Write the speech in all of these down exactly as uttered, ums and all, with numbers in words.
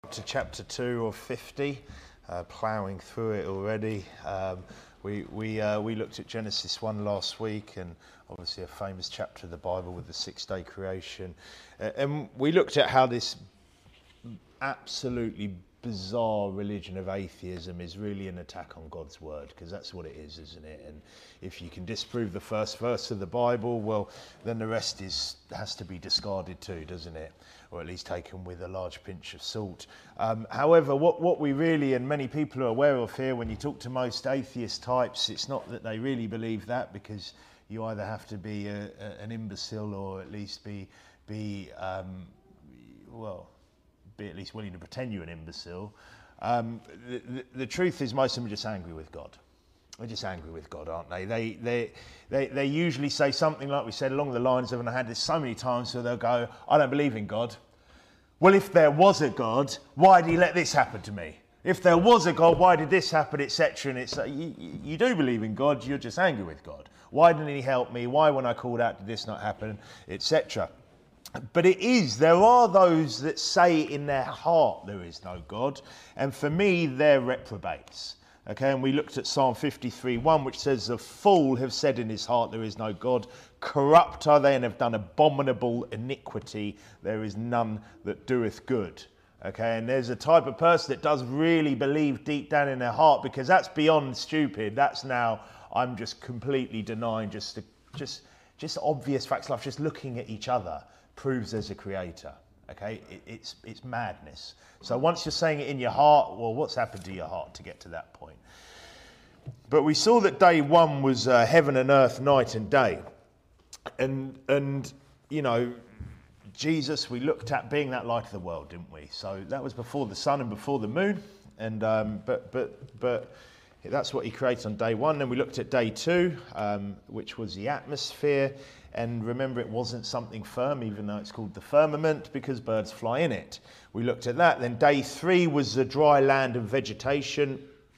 To chapter two of fifty, uh, ploughing through it already. Um, we we uh, we looked at Genesis one last week, and obviously a famous chapter of the Bible with the six-day creation. Uh, and we looked at how this absolutely bizarre religion of atheism is really an attack on God's word, because that's what it is, isn't it? And if you can disprove the first verse of the Bible, well, then the rest is has to be discarded too, doesn't it? Or at least taken with a large pinch of salt. Um, however, what, what we really, and many people are aware of here, when you talk to most atheist types, it's not that they really believe that, because you either have to be a, a, an imbecile or at least be, be um, well, be at least willing to pretend you're an imbecile. Um, the, the, the truth is most of them are just angry with God. They're just angry with God, aren't they? They, they, they, they usually say something like we said along the lines of, and I had this so many times, so they'll go, I don't believe in God. Well, if there was a God, why did he let this happen to me? If there was a God, why did this happen, et cetera? And it's like, you, you do believe in God, you're just angry with God. Why didn't he help me? Why, when I called out, did this not happen, et cetera? But it is, there are those that say in their heart there is no God, and for me, they're reprobates. Okay, and we looked at Psalm fifty-three one, which says, the fool have said in his heart there is no God. Corrupt are they and have done abominable iniquity. There is none that doeth good. Okay, and there's a type of person that does really believe deep down in their heart, because that's beyond stupid. That's now, I'm just completely denying just, just, just obvious facts. Like just looking at each other proves there's a creator. Okay, it, it's it's madness. So once you're saying it in your heart, well, what's happened to your heart to get to that point? But we saw that day one was uh, heaven and earth, night and day, and and you know, Jesus, we looked at being that light of the world, didn't we? So that was before the sun and before the moon, and um, but but but. That's what he created on day one. Then we looked at day two, um, which was the atmosphere. And remember, it wasn't something firm, even though it's called the firmament, because birds fly in it. We looked at that. Then day three was the dry land and vegetation.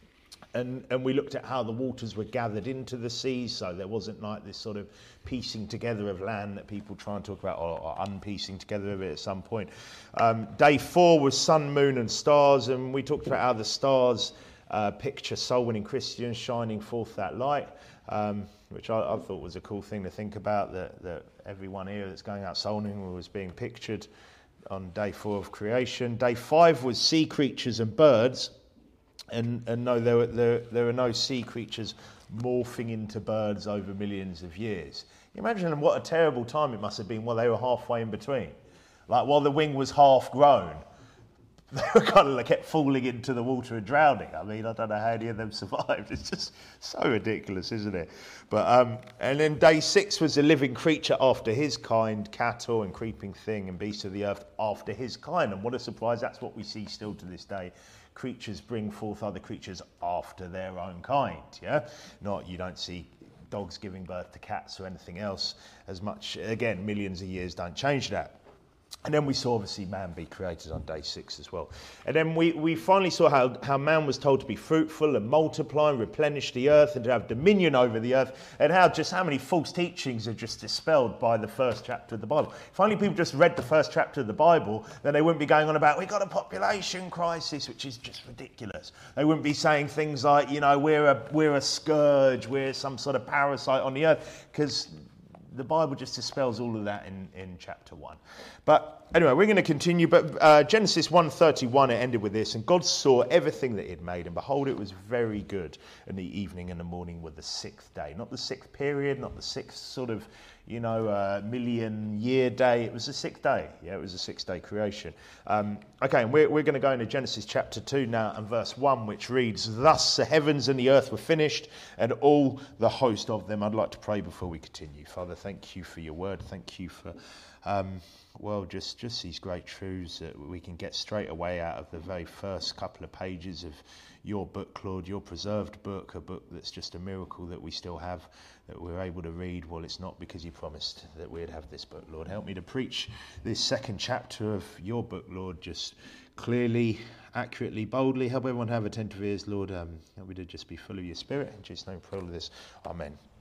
And, and we looked at how the waters were gathered into the seas. So there wasn't like this sort of piecing together of land that people try and talk about, or, or unpiecing together of it at some point. Um, day four was sun, moon and stars. And we talked about how the stars Uh, picture soul-winning Christians shining forth that light, um, which I, I thought was a cool thing to think about, that, that everyone here that's going out soul-winning was being pictured on day four of creation. Day five was sea creatures and birds, and, and no, there, were, there, there are no sea creatures morphing into birds over millions of years. You imagine what a terrible time it must have been while they were halfway in between. Like while the wing was half grown, they were kind of like kept falling into the water and drowning. I mean, I don't know how any of them survived. It's just so ridiculous, isn't it? But um, and then day six was a living creature after his kind, cattle and creeping thing and beasts of the earth after his kind. And what a surprise, that's what we see still to this day. Creatures bring forth other creatures after their own kind, yeah? Not, you don't see dogs giving birth to cats or anything else as much. Again, millions of years don't change that. And then we saw, obviously, man be created on day six as well. And then we, we finally saw how, how man was told to be fruitful and multiply and replenish the earth and to have dominion over the earth, and how just how many false teachings are just dispelled by the first chapter of the Bible. If only people just read the first chapter of the Bible, then they wouldn't be going on about, we've got a population crisis, which is just ridiculous. They wouldn't be saying things like, you know, we're a, we're a scourge, we're some sort of parasite on the earth, because the Bible just dispels all of that in, in chapter one. But anyway, we're going to continue. But uh, Genesis one thirty-one, it ended with this. And God saw everything that he had made, and behold, it was very good. And the evening and the morning were the sixth day. Not the sixth period, not the sixth sort of, you know, uh, million year day. It was the sixth day. Yeah, it was a sixth day creation. Um, okay, and we're, we're going to go into Genesis chapter two now and verse one, which reads, thus the heavens and the earth were finished, and all the host of them. I'd like to pray before we continue. Father, thank you for your word. Thank you for, um, well, just, just these great truths that we can get straight away out of the very first couple of pages of your book, Lord, your preserved book, a book that's just a miracle that we still have, that we're able to read. Well, it's not because you promised that we'd have this book, Lord. Help me to preach this second chapter of your book, Lord, just clearly, accurately, boldly. Help everyone have attentive ears, Lord. Um, help me to just be full of your spirit. In Jesus' name, for all of this. Amen.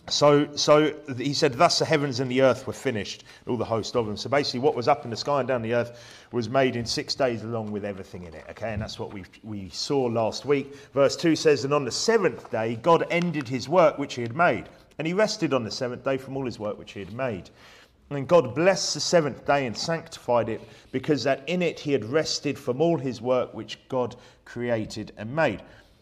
So, so he said, thus the heavens and the earth were finished, all the host of them. So basically what was up in the sky and down the earth was made in six days along with everything in it. Okay, and that's what we we saw last week. Verse two says, and on the seventh day, God ended his work which he had made. And he rested on the seventh day from all his work which he had made. And God blessed the seventh day and sanctified it, because that in it he had rested from all his work which God created and made.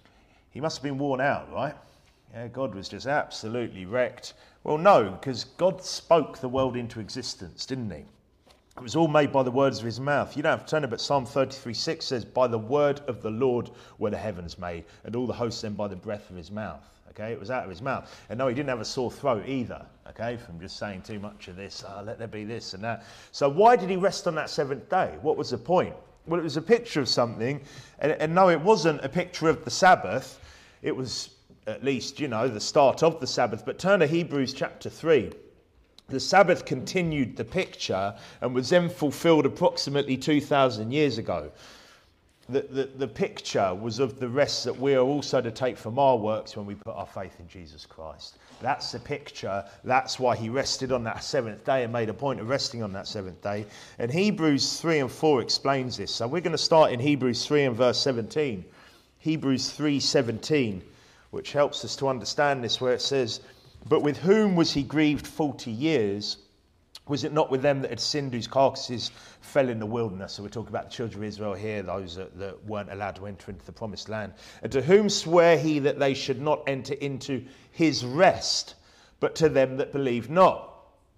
He must have been worn out, right? Yeah, God was just absolutely wrecked. Well, no, because God spoke the world into existence, didn't he? It was all made by the words of his mouth. You don't have to turn it, but Psalm thirty-three six says, by the word of the Lord were the heavens made, and all the hosts then by the breath of his mouth. Okay, it was out of his mouth. And no, he didn't have a sore throat either, okay, from just saying too much of this, oh, let there be this and that. So why did he rest on that seventh day? What was the point? Well, it was a picture of something, and, and no, it wasn't a picture of the Sabbath. It was at least, you know, the start of the Sabbath. But turn to Hebrews chapter three. The Sabbath continued the picture and was then fulfilled approximately two thousand years ago. The, the, the picture was of the rest that we are also to take from our works when we put our faith in Jesus Christ. That's the picture. That's why he rested on that seventh day and made a point of resting on that seventh day. And Hebrews three and four explains this. So we're going to start in Hebrews three and verse seventeen. Hebrews three seventeen, which helps us to understand this, where it says, but with whom was he grieved forty years? Was it not with them that had sinned, whose carcasses fell in the wilderness? So we're talking about the children of Israel here, those that, that weren't allowed to enter into the promised land. And to whom sware he that they should not enter into his rest, but to them that believe not?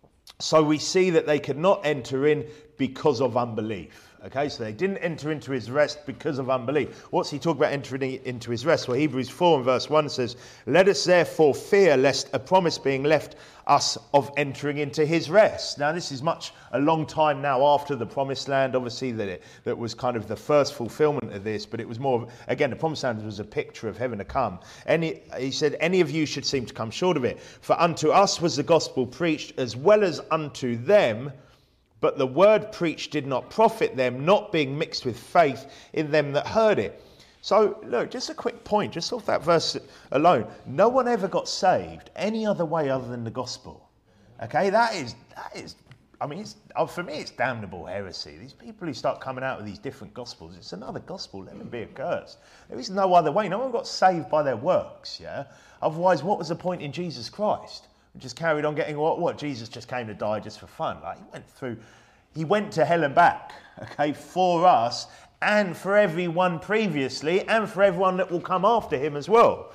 So we see that they could not enter in because of unbelief. Okay, so they didn't enter into his rest because of unbelief. What's he talking about entering into his rest? Well, Hebrews four and verse one says, let us therefore fear lest a promise being left us of entering into his rest. Now, this is much a long time now after the promised land. Obviously, that it that was kind of the first fulfillment of this, but it was more, of, again, the promised land was a picture of heaven to come. Any, he said, any of you should seem to come short of it. For unto us was the gospel preached as well as unto them, but the word preached did not profit them, not being mixed with faith in them that heard it. So, look, just a quick point, just off that verse alone. No one ever got saved any other way other than the gospel. Okay, that is, that is, I mean, it's, for me, it's damnable heresy. These people who start coming out with these different gospels, it's another gospel, let them be accursed. There is no other way. No one got saved by their works, yeah? Otherwise, what was the point in Jesus Christ? We just carried on getting what? What? Jesus just came to die just for fun. Like, he went through, he went to hell and back, okay, for us, and for everyone previously, and for everyone that will come after him as well.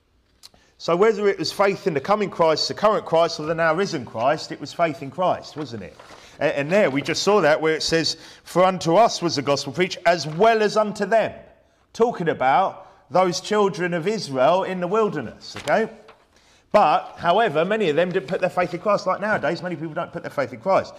So whether it was faith in the coming Christ, the current Christ, or the now risen Christ, it was faith in Christ, wasn't it? And, and there, we just saw that where it says, for unto us was the gospel preached, as well as unto them. Talking about those children of Israel in the wilderness, okay? But, however, many of them didn't put their faith in Christ. Like nowadays, many people don't put their faith in Christ.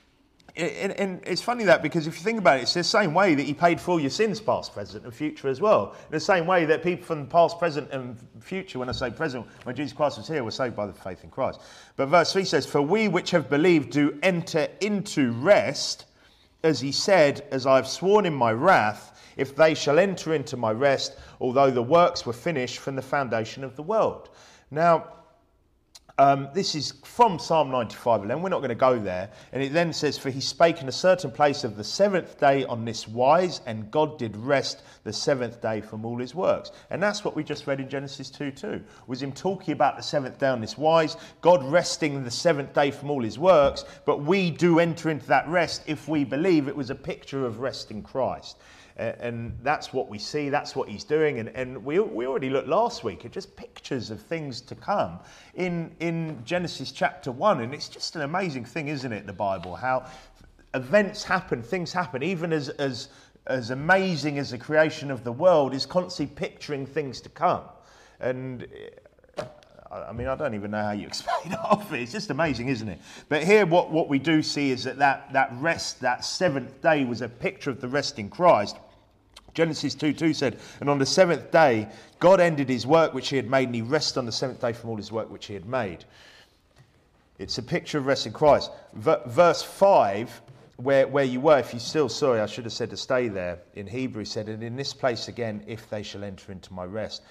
And it's funny that, because if you think about it, it's the same way that he paid for all your sins, past, present and future as well. In the same way that people from past, present and future, when I say present, when Jesus Christ was here, were saved by the faith in Christ. But verse three says, for we which have believed do enter into rest, as he said, as I have sworn in my wrath, if they shall enter into my rest, although the works were finished from the foundation of the world. Now, Um, this is from Psalm ninety-five eleven. We're not going to go there. And it then says, for he spake in a certain place of the seventh day on this wise, and God did rest the seventh day from all his works. And that's what we just read in Genesis two two. Was him talking about the seventh day on this wise, God resting the seventh day from all his works, but we do enter into that rest if we believe it was a picture of rest in Christ. And that's what we see, that's what he's doing. And, and we we already looked last week at just pictures of things to come in, in Genesis chapter one. And it's just an amazing thing, isn't it, the Bible? How events happen, things happen, even as, as, as amazing as the creation of the world is constantly picturing things to come. And I mean, I don't even know how you explain it off. It's just amazing, isn't it? But here what, what we do see is that, that that rest, that seventh day was a picture of the rest in Christ. Genesis two two said, and on the seventh day, God ended his work which he had made, and he rested on the seventh day from all his work which he had made. It's a picture of rest in Christ. V- verse five, where, where you were, if you still, sorry, I should have said to stay there, in Hebrew said, and in this place again, if they shall enter into my rest.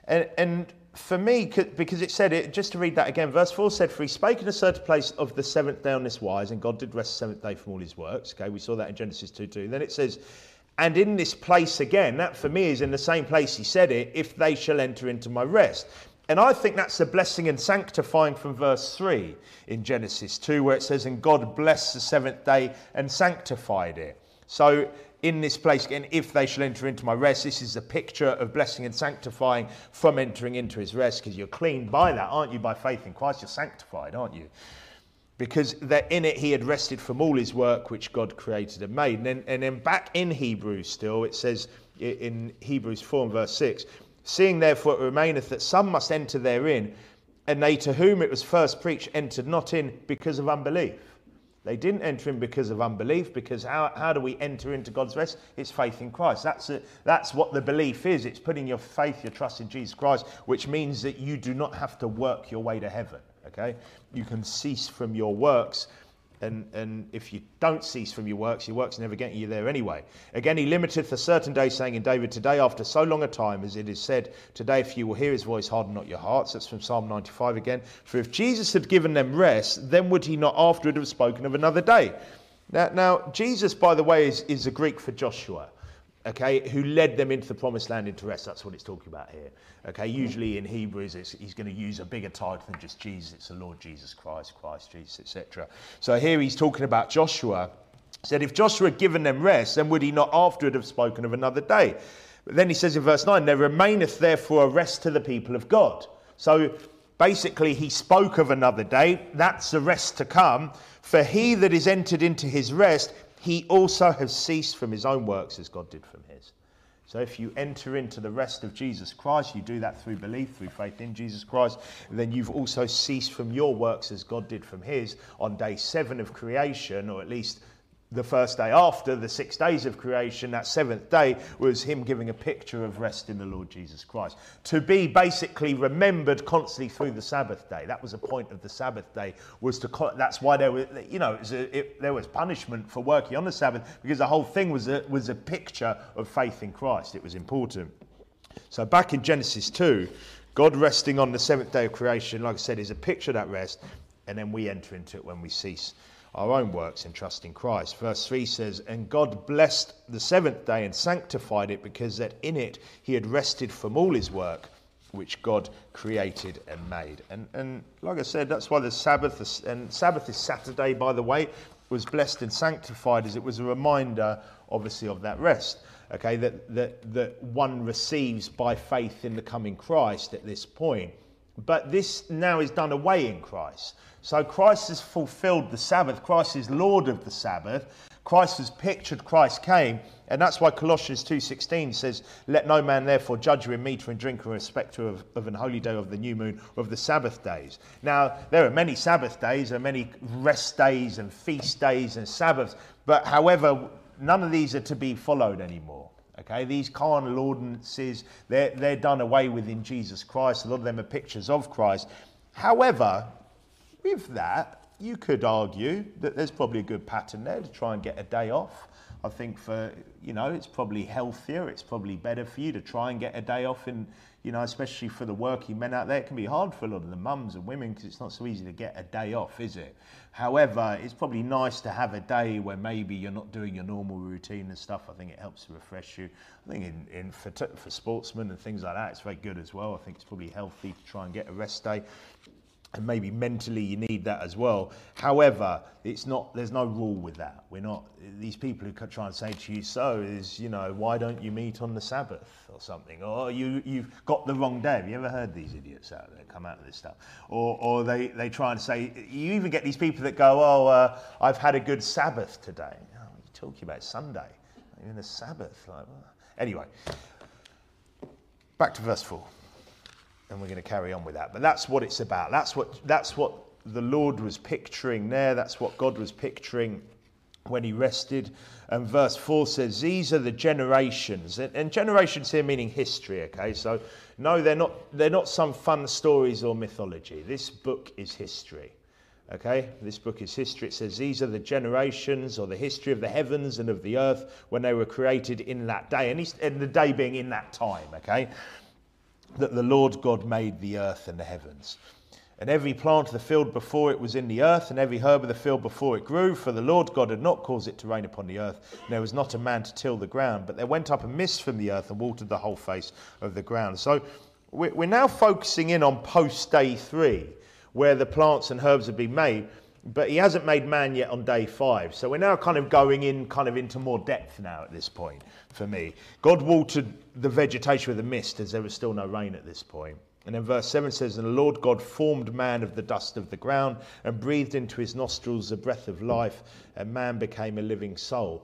And, and for me, because it said it, just to read that again, verse four said, for he spake in a certain place of the seventh day on this wise, and God did rest the seventh day from all his works. Okay, we saw that in Genesis two two. Then it says, and in this place again, that for me is in the same place he said it, if they shall enter into my rest. And I think that's a blessing and sanctifying from verse three in Genesis two, where it says, and God blessed the seventh day and sanctified it. So in this place, again, if they shall enter into my rest, this is a picture of blessing and sanctifying from entering into his rest, because you're cleaned by that, aren't you? By faith in Christ, you're sanctified, aren't you? Because that in it he had rested from all his work which God created and made. And then, and then back in Hebrews still, it says in Hebrews four and verse six, seeing therefore it remaineth that some must enter therein, and they to whom it was first preached entered not in because of unbelief. They didn't enter in because of unbelief, because how, how do we enter into God's rest? It's faith in Christ. That's a, that's what the belief is. It's putting your faith, your trust in Jesus Christ, which means that you do not have to work your way to heaven, okay? You can cease from your works, and, and if you don't cease from your works, your works never get you there anyway. Again, he limiteth a certain day, saying in David, today after so long a time, as it is said, today if you will hear his voice, harden not your hearts. That's from Psalm ninety-five again. For if Jesus had given them rest, then would he not afterward have spoken of another day? Now, now Jesus, by the way, is, is a Greek for Joshua, okay, who led them into the promised land into rest. That's what it's talking about here. Okay, usually in Hebrews, it's, he's going to use a bigger title than just Jesus. It's the Lord Jesus Christ, Christ Jesus, et cetera. So here he's talking about Joshua. Said, if Joshua had given them rest, then would he not afterward have spoken of another day? But then he says in verse nine, there remaineth therefore a rest to the people of God. So basically he spoke of another day. That's the rest to come. For he that is entered into his rest, he also has ceased from his own works as God did from his. So if you enter into the rest of Jesus Christ, you do that through belief, through faith in Jesus Christ, then you've also ceased from your works as God did from his on day seven of creation, or at least the first day after the six days of creation. That seventh day was him giving a picture of rest in the Lord Jesus Christ. To be basically remembered constantly through the Sabbath day. That was the point of the Sabbath day, was to, that's why there was, you know, it was a, it, there was punishment for working on the Sabbath, because the whole thing was a, was a picture of faith in Christ. It was important. So back in Genesis two, God resting on the seventh day of creation, like I said, is a picture of that rest, and then we enter into it when we cease our own works and trust in Christ. Verse three says, and God blessed the seventh day and sanctified it, because that in it he had rested from all his work which God created and made. And and like I said, that's why the Sabbath, and Sabbath is Saturday, by the way, was blessed and sanctified, as it was a reminder, obviously, of that rest. Okay, that that that one receives by faith in the coming Christ at this point. But this now is done away in Christ. So Christ has fulfilled the Sabbath. Christ is Lord of the Sabbath. Christ has pictured, Christ came. And that's why Colossians two sixteen says, let no man therefore judge you in meat or in drink or in respect of, of an holy day, of the new moon, or of the Sabbath days. Now, there are many Sabbath days, there are many rest days and feast days and Sabbaths. But however, none of these are to be followed anymore. Okay, these carnal ordinances, they're, they're done away with in Jesus Christ. A lot of them are pictures of Christ. However, with that, you could argue that there's probably a good pattern there to try and get a day off. I think for, you know, it's probably healthier, it's probably better for you to try and get a day off, in, you know, especially for the working men out there. It can be hard for a lot of the mums and women, because it's not so easy to get a day off, is it? However, it's probably nice to have a day where maybe you're not doing your normal routine and stuff. I think it helps to refresh you. I think in, in for, t- for sportsmen and things like that, it's very good as well. I think it's probably healthy to try and get a rest day. And maybe mentally you need that as well. However, it's not. There's no rule with that. We're not. These people who try and say to you, so is, you know, why don't you meet on the Sabbath or something? Or you you've got the wrong day. Have you ever heard these idiots out there come out of this stuff? Or or they they try and say. You even get these people that go, oh, uh, I've had a good Sabbath today. Oh, what are you talking about? Sunday. You're in the Sabbath. Like, well. Anyway, back to verse four. And we're going to carry on with that. But that's what it's about. That's what that's what the Lord was picturing there. That's what God was picturing when he rested. And verse four says, these are the generations. And, and generations here meaning history, okay? So no, they're not they're not some fun stories or mythology. This book is history. Okay? This book is history. It says these are the generations, or the history of the heavens and of the earth when they were created in that day. And, he's, and the day being in that time, okay? that the Lord God made the earth and the heavens. And every plant of the field before it was in the earth, and every herb of the field before it grew, for the Lord God had not caused it to rain upon the earth, and there was not a man to till the ground. But there went up a mist from the earth and watered the whole face of the ground. So we're now focusing in on post day three, where the plants and herbs have been made, but he hasn't made man yet on day five. So we're now kind of going in kind of into more depth now at this point for me. God watered the vegetation with a mist as there was still no rain at this point. And then verse seven says, and the Lord God formed man of the dust of the ground and breathed into his nostrils the breath of life, and man became a living soul.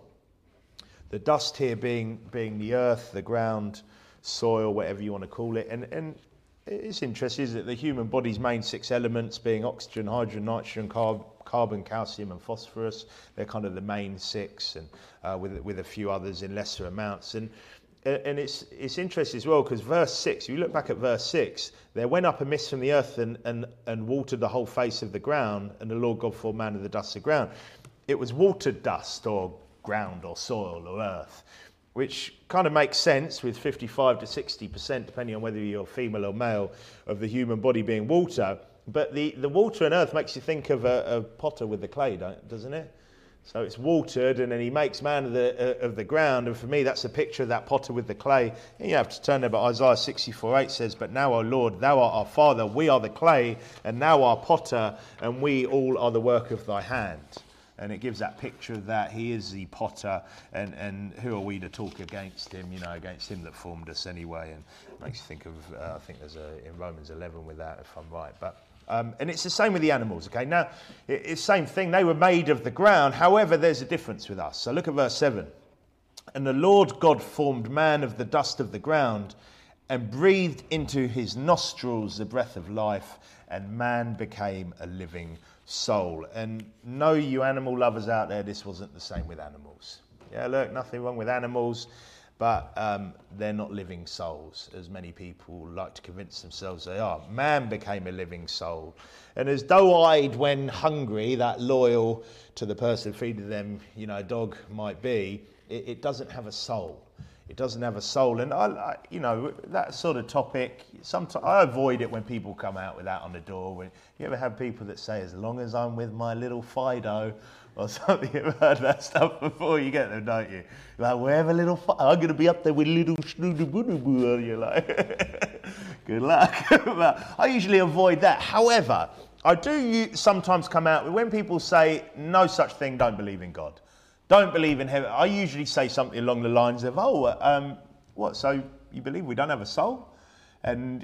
The dust here being being the earth, the ground, soil, whatever you want to call it. And, and it's interesting, isn't it? The human body's main six elements being oxygen, hydrogen, nitrogen, carb, carbon, calcium and phosphorus. They're kind of the main six, and uh, with, with a few others in lesser amounts. And And it's it's interesting as well, because verse six, if you look back at verse six, there went up a mist from the earth and, and, and watered the whole face of the ground, and the Lord God formed man of the dust of the ground. It was watered dust or ground or soil or earth, which kind of makes sense with fifty-five to sixty percent, depending on whether you're female or male, of the human body being water. But the, the water and earth makes you think of a, a potter with the clay, doesn't it? So it's watered, and then he makes man of the uh, of the ground. And for me, that's a picture of that potter with the clay. And you have to turn there, but Isaiah sixty-four eight says, but now, O Lord, thou art our Father, we are the clay, and thou art potter, and we all are the work of thy hand. And it gives that picture of that. He is the potter, and, and who are we to talk against him, you know, against him that formed us anyway. And it makes you think of, uh, I think there's a, in Romans eleven with that, if I'm right. But Um, and it's the same with the animals, okay? Now, it, it's the same thing. They were made of the ground. However, there's a difference with us. So look at verse seven. And the Lord God formed man of the dust of the ground and breathed into his nostrils the breath of life, and man became a living soul. And no, you animal lovers out there, this wasn't the same with animals. Yeah, look, nothing wrong with animals. But um, they're not living souls, as many people like to convince themselves they are. Man became a living soul. And as doe-eyed when hungry, that loyal to the person feeding them, you know, a dog might be, it, it doesn't have a soul. It doesn't have a soul. And, I, I, you know, that sort of topic, sometimes I avoid it when people come out with that on the door. When you ever have people that say, as long as I'm with my little Fido, or something, you've heard that stuff before, you get them, don't you? Like, wherever little, fi- I'm going to be up there with little snoo-doo-boo-doo-boo, and you're like, good luck. But I usually avoid that. However, I do sometimes come out with, when people say, no such thing, don't believe in God. Don't believe in heaven. I usually say something along the lines of, oh, um, what, so you believe we don't have a soul? And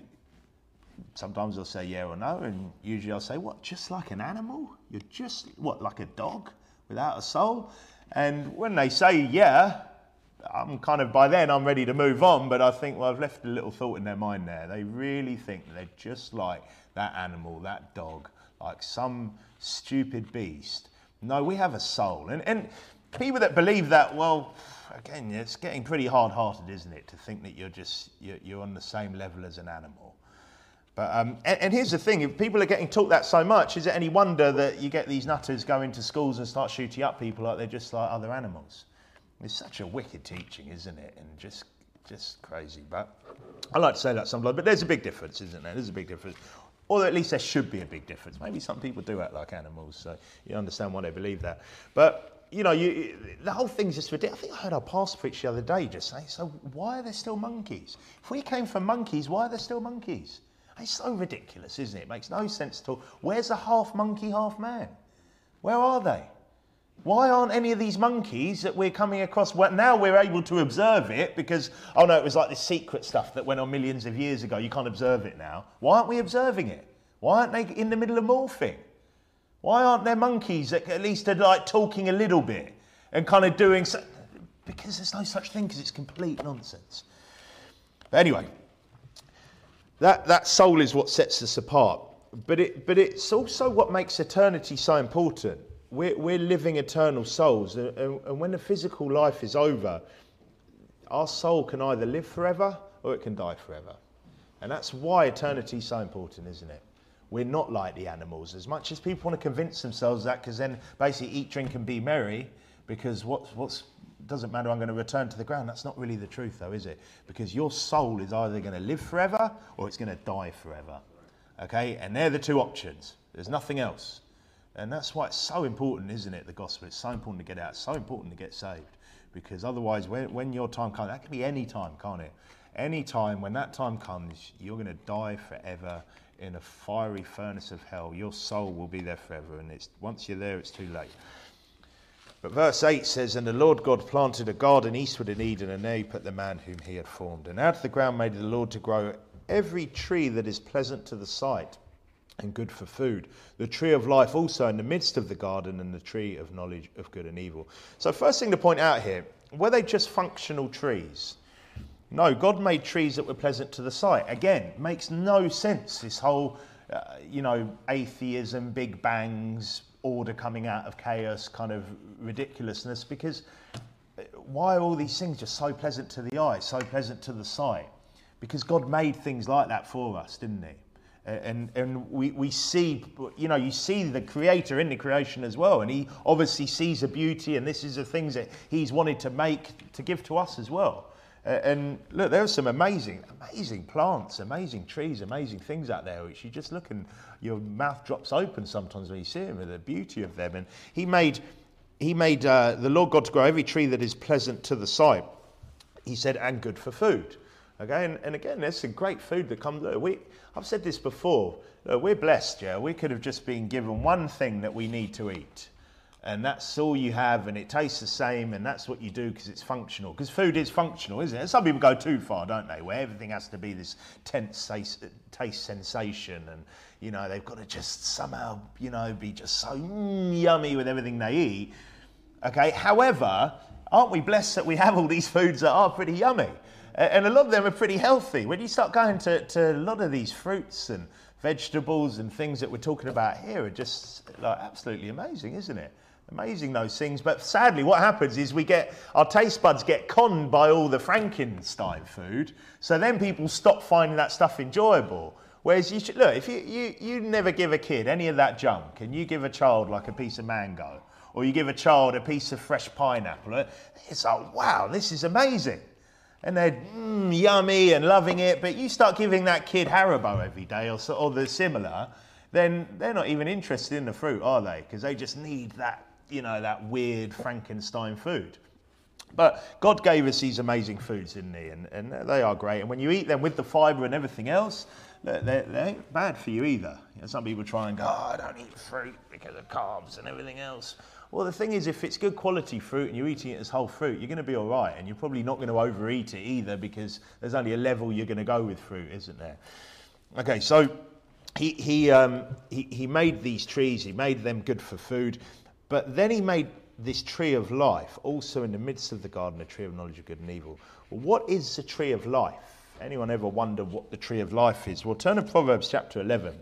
sometimes they'll say yeah or no, and usually I'll say, what, just like an animal? You're just, what, like a dog without a soul? And when they say yeah, I'm kind of, by then I'm ready to move on, but I think, well, I've left a little thought in their mind there. They really think they're just like that animal, that dog, like some stupid beast. No, we have a soul. And, and people that believe that, well, again, it's getting pretty hard-hearted, isn't it, to think that you're just, you're, you're on the same level as an animal. But um, and, and here's the thing, if people are getting taught that so much, is it any wonder that you get these nutters go into schools and start shooting up people like they're just like other animals? It's such a wicked teaching, isn't it? And just just crazy. But I like to say that sometimes, but there's a big difference, isn't there? There's a big difference. Or at least there should be a big difference. Maybe some people do act like animals, so you understand why they believe that. But, you know, you, the whole thing's just ridiculous. I think I heard our pastor preach the other day just saying, so why are there still monkeys? If we came from monkeys, why are there still monkeys? It's so ridiculous, isn't it? It makes no sense at all. Where's the half monkey, half man? Where are they? Why aren't any of these monkeys that we're coming across, well, now we're able to observe it because, oh no, it was like this secret stuff that went on millions of years ago. You can't observe it now. Why aren't we observing it? Why aren't they in the middle of morphing? Why aren't there monkeys that at least are like talking a little bit and kind of doing so? Because there's no such thing, because it's complete nonsense. But anyway, that, that soul is what sets us apart. But it but it's also what makes eternity so important. We're, we're living eternal souls, and, and when the physical life is over, our soul can either live forever or it can die forever. And that's why eternity is so important, isn't it? We're not like the animals. As much as people want to convince themselves that, because then basically eat, drink and be merry, because what's, what's, doesn't matter, I'm going to return to the ground. That's not really the truth though, is it? Because your soul is either going to live forever or it's going to die forever. Okay, and they're the two options. There's nothing else. And that's why it's so important, isn't it, the gospel? It's so important to get out. It's so important to get saved. Because otherwise, when, when your time comes, that can be any time, can't it? Any time, when that time comes, you're going to die forever in a fiery furnace of hell. Your soul will be there forever, and it's once you're there, it's too late. But verse eight says, and the Lord God planted a garden eastward in Eden, and there he put the man whom he had formed. And out of the ground made the Lord to grow every tree that is pleasant to the sight and good for food. The tree of life also in the midst of the garden, and the tree of knowledge of good and evil. So first thing to point out here, were they just functional trees? No, God made trees that were pleasant to the sight. Again, makes no sense, this whole, uh, you know, atheism, big bangs, order coming out of chaos kind of ridiculousness, because why are all these things just so pleasant to the eye, so pleasant to the sight? Because God made things like that for us, didn't he? And and we, we see, you know, you see the creator in the creation as well, and he obviously sees the beauty, and this is the things that he's wanted to make, to give to us as well. And look, there are some amazing, amazing plants, amazing trees, amazing things out there, which you just look and your mouth drops open sometimes when you see them, and the beauty of them. And he made, he made uh, the Lord God to grow every tree that is pleasant to the sight. He said, and good for food. Okay, and, and again, there's some great food that comes. Look, we, I've said this before. Look, we're blessed, yeah. We could have just been given one thing that we need to eat, and that's all you have, and it tastes the same, and that's what you do because it's functional. Because food is functional, isn't it? And some people go too far, don't they? Where everything has to be this tense taste sensation, and you know they've got to just somehow, you know, be just so mm, yummy with everything they eat. Okay. However, aren't we blessed that we have all these foods that are pretty yummy? And a lot of them are pretty healthy. When you start going to, to a lot of these fruits and vegetables and things that we're talking about here are just like absolutely amazing, isn't it? Amazing, those things. But sadly, what happens is we get, our taste buds get conned by all the Frankenstein food. So then people stop finding that stuff enjoyable. Whereas you should, look, if you, you, you never give a kid any of that junk, and you give a child like a piece of mango, or you give a child a piece of fresh pineapple, it's like, wow, this is amazing. And they're mm, yummy and loving it, but you start giving that kid Haribo every day or, so, or the similar, then they're not even interested in the fruit, are they? Because they just need that, you know, that weird Frankenstein food. But God gave us these amazing foods, didn't he? And, and they are great. And when you eat them with the fibre and everything else, they, they ain't bad for you either. You know, some people try and go, oh, I don't eat fruit because of carbs and everything else. Well, the thing is, if it's good quality fruit and you're eating it as whole fruit, you're going to be all right. And you're probably not going to overeat it either, because there's only a level you're going to go with fruit, isn't there? Okay, so he he um, he, he made these trees. He made them good for food. But then he made this tree of life also in the midst of the garden, a tree of knowledge of good and evil. Well, what is the tree of life? Anyone ever wonder what the tree of life is? Well, turn to Proverbs chapter eleven.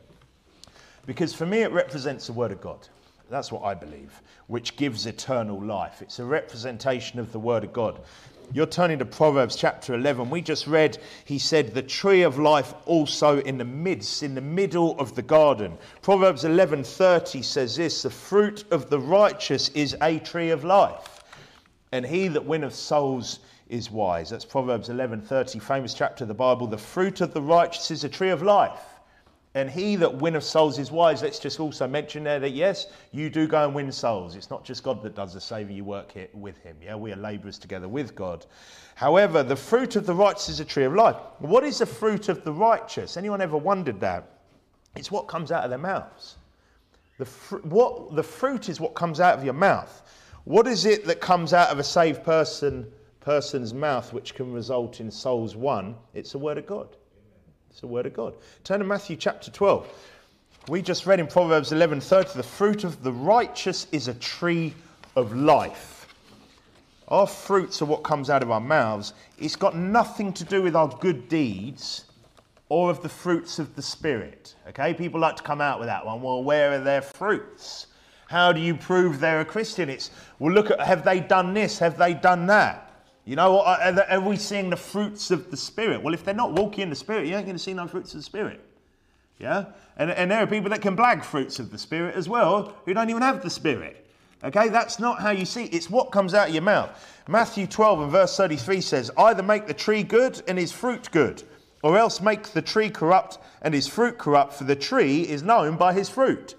Because for me, it represents the word of God. That's what I believe, which gives eternal life. It's a representation of the word of God. You're turning to Proverbs chapter eleven. We just read, he said, the tree of life also in the midst, in the middle of the garden. Proverbs eleven thirty says this, the fruit of the righteous is a tree of life, and he that winneth souls is wise. That's Proverbs eleven thirty, famous chapter of the Bible. The fruit of the righteous is a tree of life, and he that winneth souls is wise. Let's just also mention there that, yes, you do go and win souls. It's not just God that does the saving, you work here with him. Yeah, we are labourers together with God. However, the fruit of the righteous is a tree of life. What is the fruit of the righteous? Anyone ever wondered that? It's what comes out of their mouths. The, fr- what, the fruit is what comes out of your mouth. What is it that comes out of a saved person person's mouth which can result in souls won? It's the word of God. It's the word of God. Turn to Matthew chapter twelve. We just read in Proverbs eleven thirty, the fruit of the righteous is a tree of life. Our fruits are what comes out of our mouths. It's got nothing to do with our good deeds or of the fruits of the Spirit. Okay, people like to come out with that one. Well, where are their fruits? How do you prove they're a Christian? It's, well, look at, have they done this? Have they done that? You know, are, are we seeing the fruits of the Spirit? Well, if they're not walking in the Spirit, you ain't going to see no fruits of the Spirit. Yeah? And, and there are people that can blag fruits of the Spirit as well, who don't even have the Spirit. Okay, that's not how you see it. It's what comes out of your mouth. Matthew twelve and verse thirty-three says, either make the tree good and his fruit good, or else make the tree corrupt and his fruit corrupt, for the tree is known by his fruit.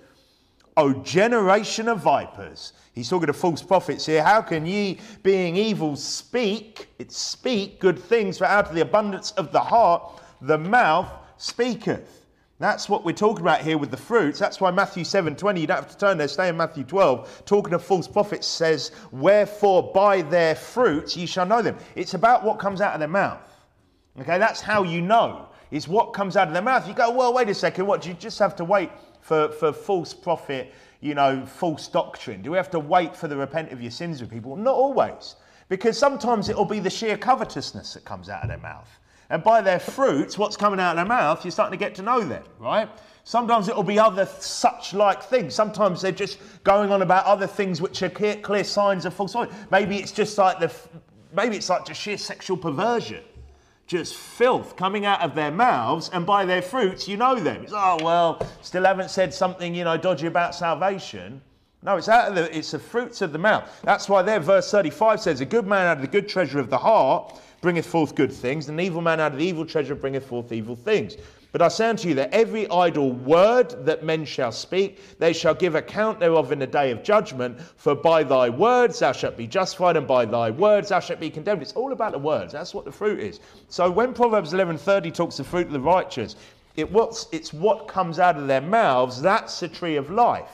O generation of vipers. He's talking to false prophets here. How can ye, being evil, speak, it's speak good things, for out of the abundance of the heart, the mouth speaketh. That's what we're talking about here with the fruits. That's why Matthew seven twenty, you don't have to turn there, stay in Matthew twelve, talking to false prophets says, wherefore by their fruits ye shall know them. It's about what comes out of their mouth. Okay, that's how you know. It's what comes out of their mouth. You go, well, wait a second, what, do you just have to wait for, for false prophet, you know, false doctrine? Do we have to wait for the repent of your sins with people? Not always. Because sometimes it'll be the sheer covetousness that comes out of their mouth. And by their fruits, what's coming out of their mouth, you're starting to get to know them, right? Sometimes it'll be other such like things. Sometimes they're just going on about other things which are clear, clear signs of false. Maybe it's just like the, maybe it's like just sheer sexual perversion. Just filth coming out of their mouths, and by their fruits you know them. It's, oh, well, still haven't said something, you know, dodgy about salvation. No, it's out of the, it's the fruits of the mouth. That's why there, verse thirty-five says, a good man out of the good treasure of the heart bringeth forth good things, and an evil man out of the evil treasure bringeth forth evil things. But I say unto you that every idle word that men shall speak, they shall give account thereof in the day of judgment. For by thy words thou shalt be justified, and by thy words thou shalt be condemned. It's all about the words. That's what the fruit is. So when Proverbs eleven thirty talks the fruit of the righteous, it what's, it's what comes out of their mouths. That's the tree of life.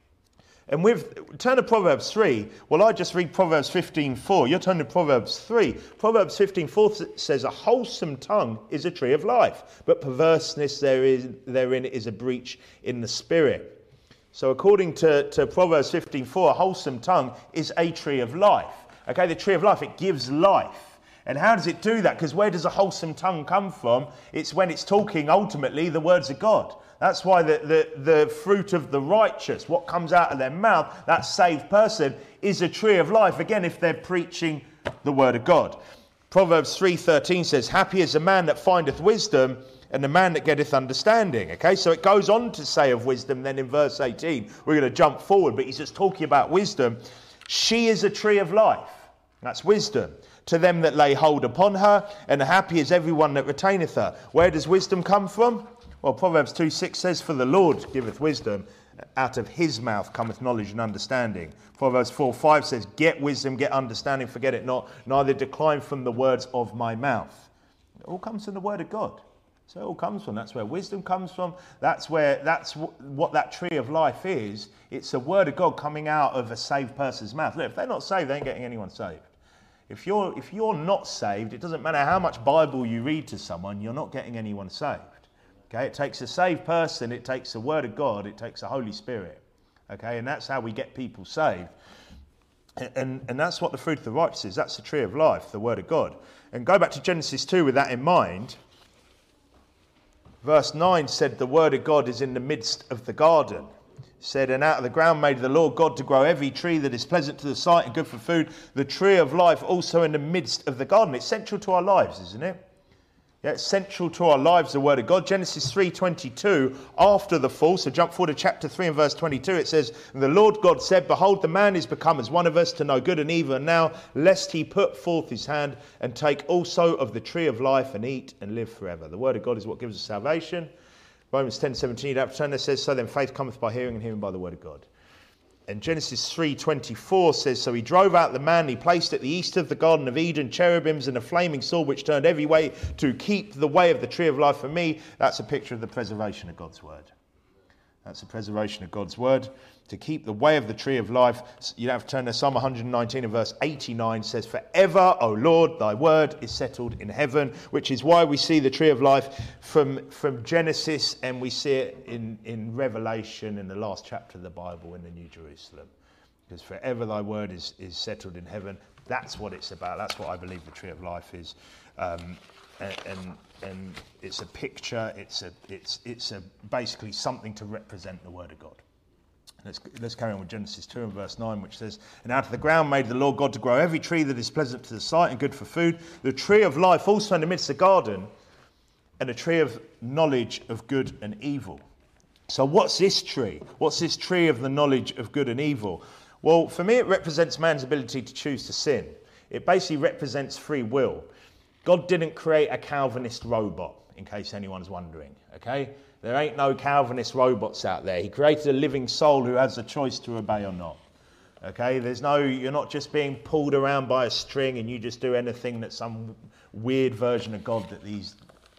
And with turn to Proverbs three. Well, I just read Proverbs fifteen four. You're turning to Proverbs three. Proverbs fifteen four says, a wholesome tongue is a tree of life, but perverseness there is, therein is a breach in the spirit. So according to, to Proverbs fifteen four, a wholesome tongue is a tree of life. Okay, the tree of life, it gives life. And how does it do that? Because where does a wholesome tongue come from? It's when it's talking ultimately the words of God. That's why the, the, the fruit of the righteous, what comes out of their mouth, that saved person, is a tree of life. Again, if they're preaching the word of God. Proverbs three thirteen says, happy is the man that findeth wisdom, and the man that getteth understanding. Okay, so it goes on to say of wisdom then in verse eighteen. We're going to jump forward, but he's just talking about wisdom. She is a tree of life. That's wisdom. To them that lay hold upon her, and happy is everyone that retaineth her. Where does wisdom come from? Well, Proverbs two six says, for the Lord giveth wisdom, out of his mouth cometh knowledge and understanding. Proverbs four five says, get wisdom, get understanding, forget it not, neither decline from the words of my mouth. It all comes from the word of God. So it all comes from, that's where wisdom comes from. That's where, that's w- what that tree of life is. It's a word of God coming out of a saved person's mouth. Look, if they're not saved, they ain't getting anyone saved. If you're, if you're not saved, it doesn't matter how much Bible you read to someone, you're not getting anyone saved. Okay, it takes a saved person, it takes the word of God, it takes the Holy Spirit. Okay, and that's how we get people saved. And, and, and that's what the fruit of the righteous is. That's the tree of life, the word of God. And go back to Genesis two with that in mind. Verse nine said the word of God is in the midst of the garden. It said, and out of the ground made the Lord God to grow every tree that is pleasant to the sight and good for food. The tree of life also in the midst of the garden. It's central to our lives, isn't it? Yeah, it's central to our lives, the word of God. Genesis three twenty-two, after the fall, so jump forward to chapter three and verse twenty-two, it says, and the Lord God said, behold, the man is become as one of us to know good and evil. And now, lest he put forth his hand and take also of the tree of life and eat and live forever. The word of God is what gives us salvation. Romans ten seventeen, you don't have to turn there, says, so then faith cometh by hearing, and hearing by the word of God. And Genesis three twenty-four says, so he drove out the man, he placed at the east of the Garden of Eden cherubims and a flaming sword which turned every way to keep the way of the tree of life for me. That's a picture of the preservation of God's word. That's the preservation of God's word. To keep the way of the tree of life. You don't have to turn to Psalm one nineteen and verse eighty-nine says, forever, O Lord, thy word is settled in heaven, which is why we see the tree of life from, from Genesis, and we see it in, in Revelation in the last chapter of the Bible in the New Jerusalem. Because forever thy word is, is settled in heaven. That's what it's about. That's what I believe the tree of life is. Um, and, and and it's a picture, it's a it's it's a basically something to represent the word of God. Let's, let's carry on with Genesis two and verse nine, which says, and out of the ground made the Lord God to grow every tree that is pleasant to the sight and good for food, the tree of life also in the midst of the garden, and a tree of knowledge of good and evil. So what's this tree? What's this tree of the knowledge of good and evil? Well, for me, it represents man's ability to choose to sin. It basically represents free will. God didn't create a Calvinist robot, in case anyone's wondering, okay? There ain't no Calvinist robots out there. He created a living soul who has the choice to obey or not, okay? There's no, you're not just being pulled around by a string and you just do anything that some weird version of God that these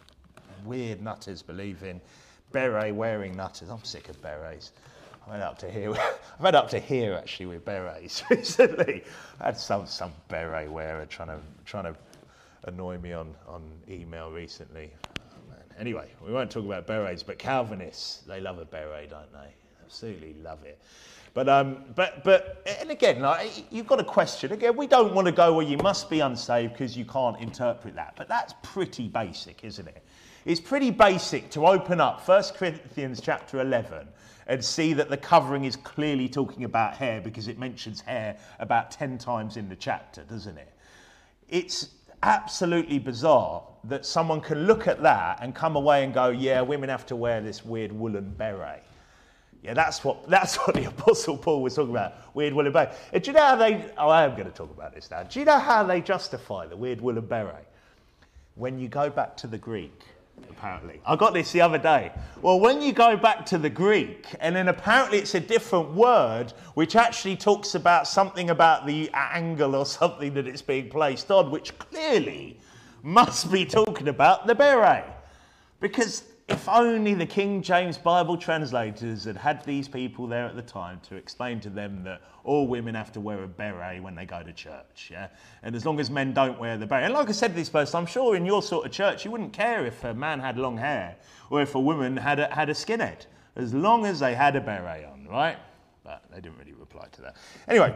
weird nutters believe in. Beret-wearing nutters. I'm sick of berets. I went up to here. I've had up to here actually with berets recently. I had some some beret wearer trying to trying to annoy me on, on email recently. Oh, man. Anyway, we won't talk about berets, but Calvinists, they love a beret, don't they? Absolutely love it. But um, but but and again, like, you've got a question. Again, we don't want to go, well, you must be unsaved because you can't interpret that. But that's pretty basic, isn't it? It's pretty basic to open up First Corinthians chapter eleven and see that the covering is clearly talking about hair because it mentions hair about ten times in the chapter, doesn't it? It's absolutely bizarre that someone can look at that and come away and go, yeah, women have to wear this weird woolen beret. Yeah, that's what that's what the Apostle Paul was talking about, weird woolen beret. And do you know how they, oh, I am going to talk about this now. Do you know how they justify the weird woolen beret? When you go back to the Greek, apparently. I got this the other day. Well, when you go back to the Greek, and then apparently it's a different word, which actually talks about something about the angle or something that it's being placed on, which clearly must be talking about the beret. Because if only the King James Bible translators had had these people there at the time to explain to them that all women have to wear a beret when they go to church, yeah? And as long as men don't wear the beret. And like I said to this person, I'm sure in your sort of church, you wouldn't care if a man had long hair or if a woman had a, had a skinhead, as long as they had a beret on, right? But they didn't really reply to that. Anyway,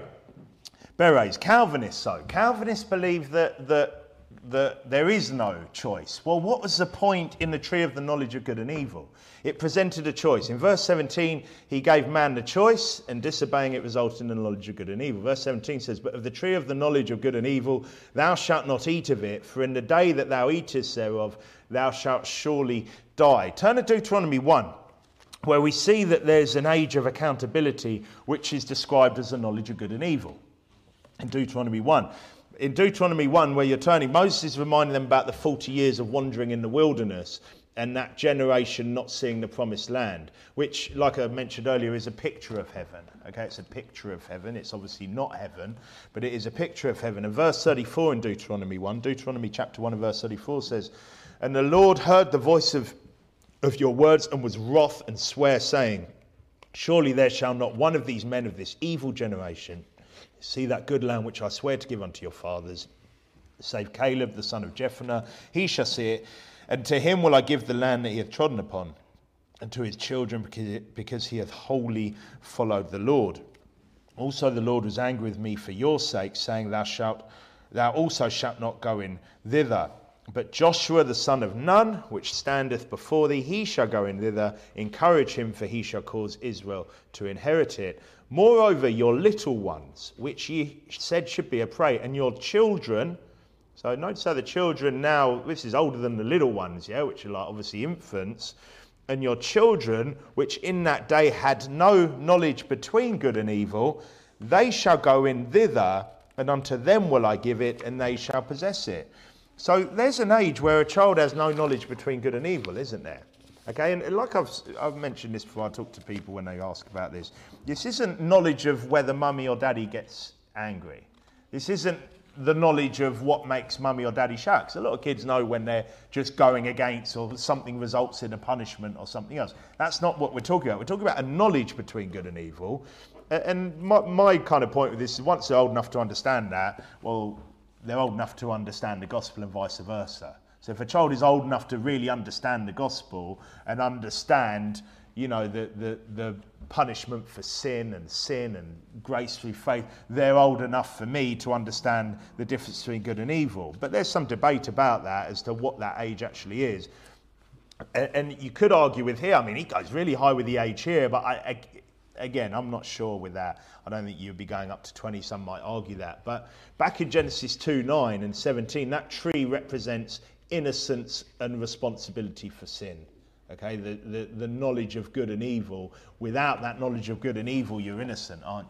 berets. Calvinists, so. Calvinists believe that that that there is no choice. Well, what was the point in the tree of the knowledge of good and evil? It presented a choice. In verse seventeen, he gave man the choice, and disobeying it resulted in the knowledge of good and evil. Verse seventeen says, but of the tree of the knowledge of good and evil, thou shalt not eat of it, for in the day that thou eatest thereof, thou shalt surely die. Turn to Deuteronomy one, where we see that there's an age of accountability, which is described as the knowledge of good and evil. In Deuteronomy one. In Deuteronomy one, where you're turning, Moses is reminding them about the forty years of wandering in the wilderness and that generation not seeing the promised land, which, like I mentioned earlier, is a picture of heaven. Okay, it's a picture of heaven. It's obviously not heaven, but it is a picture of heaven. And verse thirty-four in Deuteronomy one, Deuteronomy chapter one and verse thirty-four says, and the Lord heard the voice of, of your words and was wroth and sware, saying, surely there shall not one of these men of this evil generation see that good land which I swear to give unto your fathers, save Caleb the son of Jephunneh. He shall see it, and to him will I give the land that he hath trodden upon, and to his children, because, because he hath wholly followed the Lord. Also the Lord was angry with me for your sake, saying, Thou shalt, thou also shalt not go in thither. But Joshua the son of Nun, which standeth before thee, he shall go in thither. Encourage him, for he shall cause Israel to inherit it. Moreover, your little ones, which ye said should be a prey, and your children. So notice how the children now, this is older than the little ones, yeah, which are like obviously infants. And your children, which in that day had no knowledge between good and evil, they shall go in thither, and unto them will I give it, and they shall possess it. So there's an age where a child has no knowledge between good and evil, isn't there? Okay, and like I've, I've mentioned this before, I talk to people when they ask about this. This isn't knowledge of whether mummy or daddy gets angry. This isn't the knowledge of what makes mummy or daddy shout. 'Cause a lot of kids know when they're just going against or something results in a punishment or something else. That's not what we're talking about. We're talking about a knowledge between good and evil. And my, my kind of point with this is once they're old enough to understand that, well, they're old enough to understand the gospel and vice versa. So if a child is old enough to really understand the gospel and understand, you know, the, the, the punishment for sin and sin and grace through faith, they're old enough for me to understand the difference between good and evil. But there's some debate about that as to what that age actually is. And, and you could argue with here, I mean, he goes really high with the age here, but I, I Again, I'm not sure with that. I don't think you'd be going up to twenty. Some might argue that. But back in Genesis two, nine and seventeen, that tree represents innocence and responsibility for sin. Okay, the, the, the knowledge of good and evil. Without that knowledge of good and evil, you're innocent, aren't you?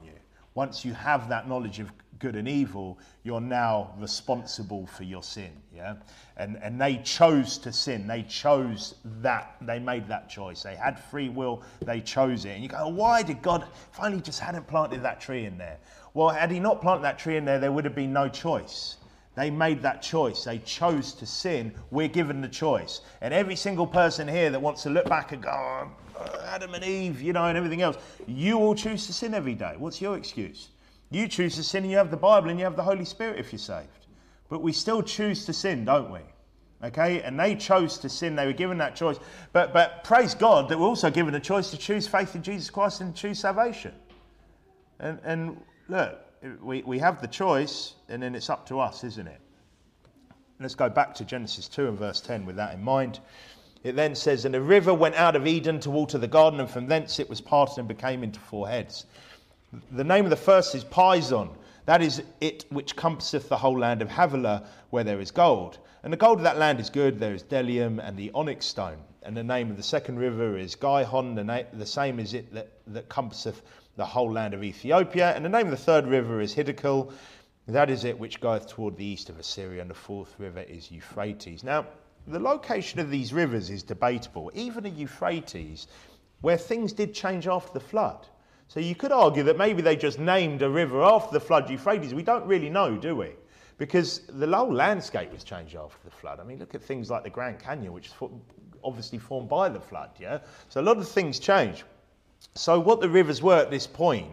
Once you have that knowledge of good and evil, you're now responsible for your sin, yeah? And and they chose to sin. They chose that. They made that choice. They had free will. They chose it. And you go, why did God, if only he just hadn't planted that tree in there? Well, had he not planted that tree in there, there would have been no choice. They made that choice. They chose to sin. We're given the choice. And every single person here that wants to look back and go, oh, Adam and Eve, you know, and everything else, you all choose to sin every day. What's your excuse? You choose to sin and you have the Bible and you have the Holy Spirit if you're saved. But we still choose to sin, don't we? Okay? And they chose to sin. They were given that choice. But but praise God that we're also given a choice to choose faith in Jesus Christ and choose salvation. And and look, we, we have the choice and then it's up to us, isn't it? Let's go back to Genesis two and verse ten with that in mind. It then says, and the river went out of Eden to water the garden, and from thence it was parted and became into four heads. The name of the first is Pison. That is it which compasseth the whole land of Havilah, where there is gold. And the gold of that land is good. There is bdellium and the onyx stone. And the name of the second river is Gihon. The, na- the same is it that, that compasseth the whole land of Ethiopia. And the name of the third river is Hiddekel. That is it which goeth toward the east of Assyria. And the fourth river is Euphrates. Now, the location of these rivers is debatable. Even in Euphrates, where things did change after the flood. So you could argue that maybe they just named a river after the flood Euphrates. We don't really know, do we? Because the whole landscape was changed after the flood. I mean, look at things like the Grand Canyon, which is obviously formed by the flood, yeah? So a lot of things change. So what the rivers were at this point,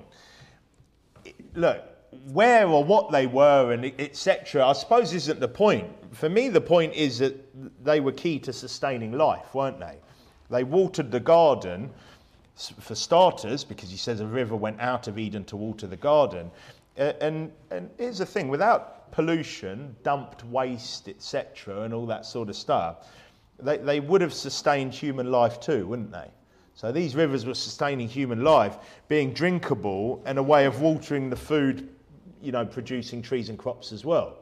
look, where or what they were and et cetera, I suppose isn't the point. For me, the point is that they were key to sustaining life, weren't they? They watered the garden, for starters, because he says a river went out of Eden to water the garden. Uh, and, and here's the thing, without pollution, dumped waste, et cetera, and all that sort of stuff, they, they would have sustained human life too, wouldn't they? So these rivers were sustaining human life, being drinkable and a way of watering the food, you know, producing trees and crops as well.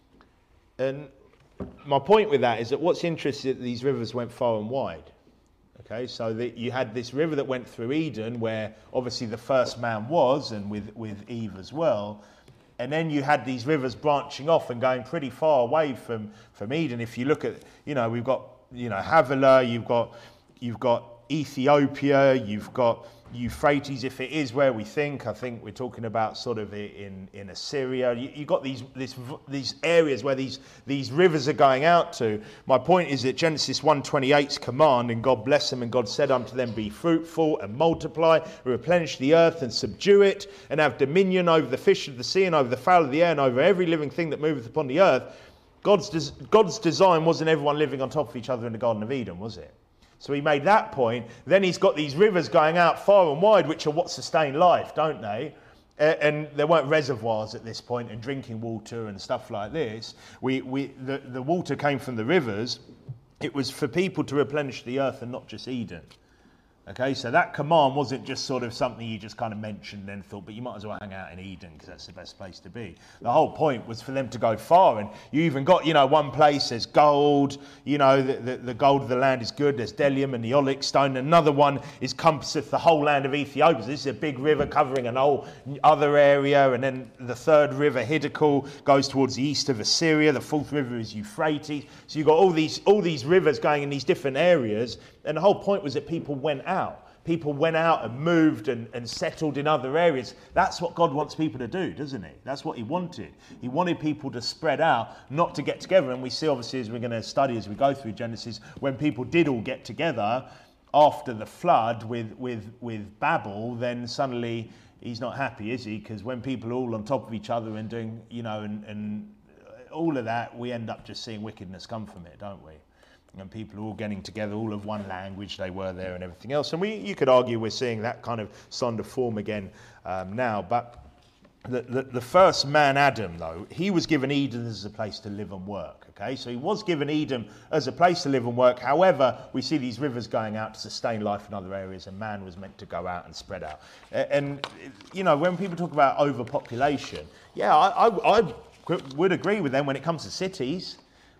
And my point with that is that what's interesting is that these rivers went far and wide. Okay, so that you had this river that went through Eden, where obviously the first man was, and with, with Eve as well. And then you had these rivers branching off and going pretty far away from, from Eden. If you look at, you know, we've got, you know, Havilah, you've got, you've got Ethiopia, you've got Euphrates, if it is where we think. I think we're talking about sort of in, in Assyria. You, you've got these this, these areas where these, these rivers are going out to. My point is that Genesis one twenty-eight's command, and God blessed them, and God said unto them, be fruitful and multiply, replenish the earth and subdue it, and have dominion over the fish of the sea and over the fowl of the air and over every living thing that moveth upon the earth. God's, des- God's design wasn't everyone living on top of each other in the Garden of Eden, was it? So he made that point. Then he's got these rivers going out far and wide, which are what sustain life, don't they? And there weren't reservoirs at this point and drinking water and stuff like this. We, we, the, the water came from the rivers. It was for people to replenish the earth and not just Eden. Okay, so that command wasn't just sort of something you just kind of mentioned and thought, but you might as well hang out in Eden because that's the best place to be. The whole point was for them to go far, and you even got, you know, one place there's gold, you know, the, the, the gold of the land is good, there's bdellium and the onyx stone. Another one is compasseth the whole land of Ethiopia. This is a big river covering an whole other area, and then the third river, Hiddekel, goes towards the east of Assyria. The fourth river is Euphrates. So you've got all these all these rivers going in these different areas. And the whole point was that people went out. People went out and moved and, and settled in other areas. That's what God wants people to do, doesn't he? That's what he wanted. He wanted people to spread out, not to get together. And we see, obviously, as we're going to study as we go through Genesis, when people did all get together after the flood with, with, with Babel, then suddenly he's not happy, is he? Because when people are all on top of each other and doing, you know, and, and all of that, we end up just seeing wickedness come from it, don't we? And people are all getting together, all of one language, they were there and everything else. And we, you could argue we're seeing that kind of sort of form again um, now. But the, the, the first man, Adam, though, he was given Eden as a place to live and work. Okay, so he was given Eden as a place to live and work. However, we see these rivers going out to sustain life in other areas, and man was meant to go out and spread out. And, you know, when people talk about overpopulation, yeah, I, I, I would agree with them when it comes to cities.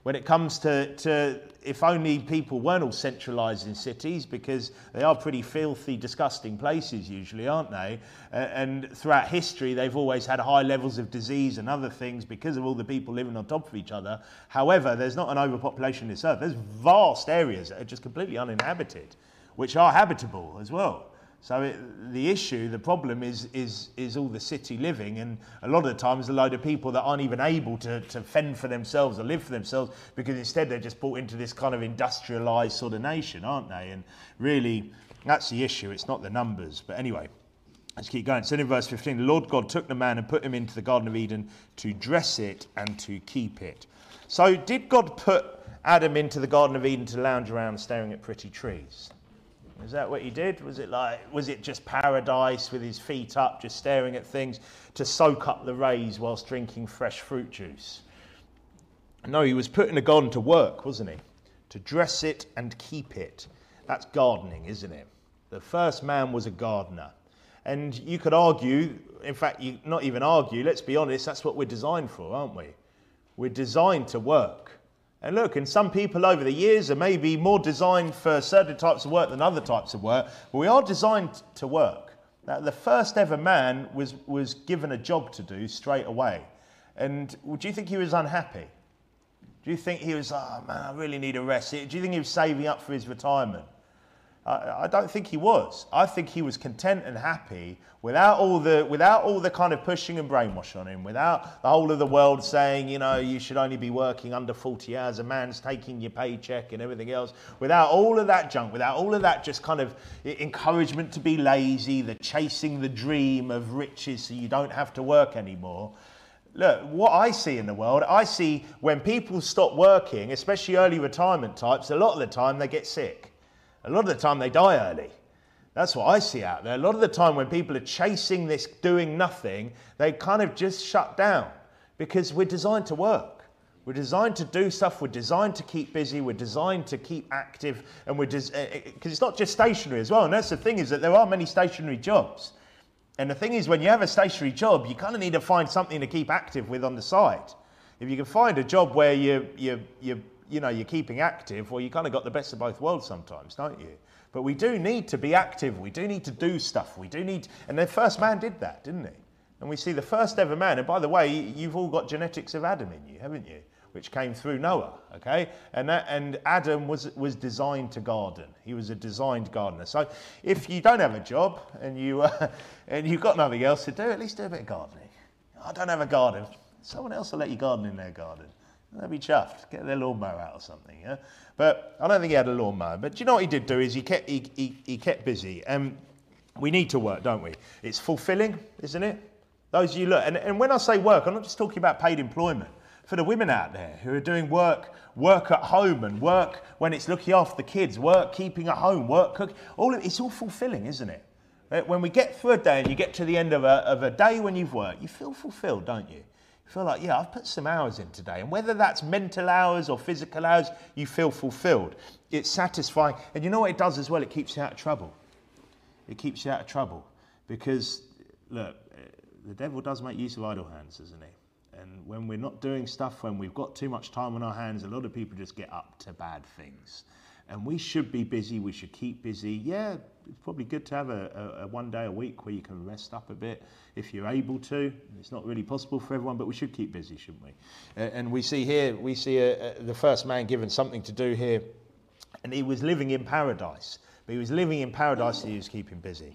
when it comes to, to if only people weren't all centralised in cities, because they are pretty filthy, disgusting places usually, aren't they? Uh, and throughout history, they've always had high levels of disease and other things because of all the people living on top of each other. However, there's not an overpopulation in this earth. There's vast areas that are just completely uninhabited, which are habitable as well. So it, the issue, the problem is is is all the city living, and a lot of the times a load of people that aren't even able to, to fend for themselves or live for themselves, because instead they're just brought into this kind of industrialised sort of nation, aren't they? And really, that's the issue. It's not the numbers. But anyway, let's keep going. So in verse fifteen, the Lord God took the man and put him into the Garden of Eden to dress it and to keep it. So did God put Adam into the Garden of Eden to lounge around staring at pretty trees? Is that what he did? Was it like, was it just paradise with his feet up, just staring at things to soak up the rays whilst drinking fresh fruit juice? No, he was put in a garden to work, wasn't he? To dress it and keep it. That's gardening, isn't it? The first man was a gardener. And you could argue, in fact, you not even argue, let's be honest, that's what we're designed for, aren't we? We're designed to work. And look, and some people over the years are maybe more designed for certain types of work than other types of work, but we are designed to work. Now, the first ever man was, was given a job to do straight away. And do you think he was unhappy? Do you think he was, oh man, I really need a rest? Do you think he was saving up for his retirement? I, I don't think he was. I think he was content and happy without all the without all the kind of pushing and brainwash on him, without the whole of the world saying, you know, you should only be working under forty hours, a man's taking your paycheck and everything else, without all of that junk, without all of that just kind of encouragement to be lazy, the chasing the dream of riches so you don't have to work anymore. Look, what I see in the world, I see when people stop working, especially early retirement types, a lot of the time they get sick. A lot of the time they die early. That's what I see out there. A lot of the time when people are chasing this doing nothing, they kind of just shut down, because we're designed to work. We're designed to do stuff. We're designed to keep busy. We're designed to keep active. And we're because des- it's not just stationary as well. And that's the thing, is that there are many stationary jobs. And the thing is, when you have a stationary job, you kind of need to find something to keep active with on the side. If you can find a job where you you you you know, you're keeping active, well, you kind of got the best of both worlds sometimes, don't you? But we do need to be active. We do need to do stuff. We do need, and the first man did that, didn't he? And we see the first ever man, and by the way, you've all got genetics of Adam in you, haven't you? Which came through Noah, okay? And that, and Adam was was designed to garden. He was a designed gardener. So if you don't have a job and you uh, and you've got nothing else to do, at least do a bit of gardening. I don't have a garden. Someone else will let you garden in their garden. They'll be chuffed. Get their lawnmower out or something, yeah? But I don't think he had a lawnmower. But do you know what he did do is he kept he, he, he kept busy. And we need to work, don't we? It's fulfilling, isn't it? Those of you look, and, and when I say work, I'm not just talking about paid employment. For the women out there who are doing work, work at home and work when it's looking after the kids, work keeping at home, work cooking, all of, it's all fulfilling, isn't it? When we get through a day and you get to the end of a, of a day when you've worked, you feel fulfilled, don't you? You feel like, yeah, I've put some hours in today. And whether that's mental hours or physical hours, you feel fulfilled. It's satisfying. And you know what it does as well? It keeps you out of trouble. It keeps you out of trouble. Because, look, the devil does make use of idle hands, doesn't he? And when we're not doing stuff, when we've got too much time on our hands, a lot of people just get up to bad things. And we should be busy. We should keep busy. Yeah, it's probably good to have a, a, a one day a week where you can rest up a bit if you're able to. It's not really possible for everyone, but we should keep busy, shouldn't we? Uh, and we see here, we see a, a, the first man given something to do here, and he was living in paradise. But he was living in paradise and he was keeping busy.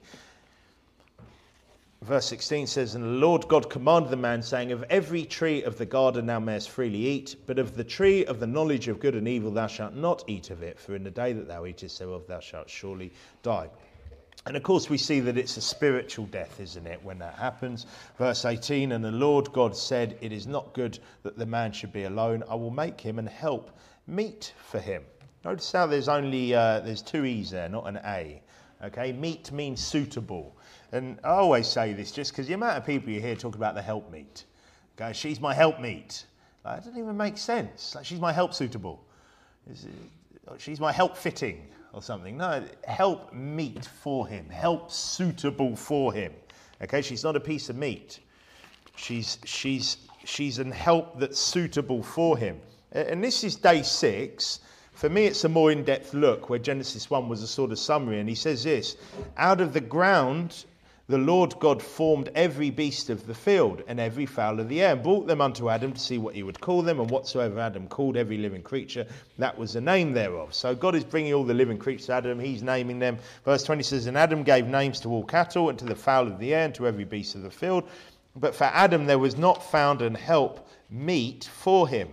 Verse sixteen says, and the Lord God commanded the man, saying, of every tree of the garden thou mayest freely eat, but of the tree of the knowledge of good and evil thou shalt not eat of it, for in the day that thou eatest thereof thou shalt surely die. And of course we see that it's a spiritual death, isn't it, when that happens. Verse eighteen, and the Lord God said, it is not good that the man should be alone. I will make him and help meet for him. Notice how there's only, uh, there's two E's there, not an A. Okay, meet means suitable. And I always say this just because the amount of people you hear talk about the helpmeet. Okay, she's my helpmeet. Like, it doesn't even make sense. Like, she's my help suitable. She's my help fitting or something. No, help meet for him. Help suitable for him. Okay, she's not a piece of meat. She's she's she's an help that's suitable for him. And this is day six. For me, it's a more in-depth look, where Genesis one was a sort of summary. And he says this: out of the ground the Lord God formed every beast of the field and every fowl of the air, and brought them unto Adam to see what he would call them. And whatsoever Adam called every living creature, that was the name thereof. So God is bringing all the living creatures to Adam. He's naming them. Verse twenty says, and Adam gave names to all cattle, and to the fowl of the air, and to every beast of the field. But for Adam there was not found an help meet for him.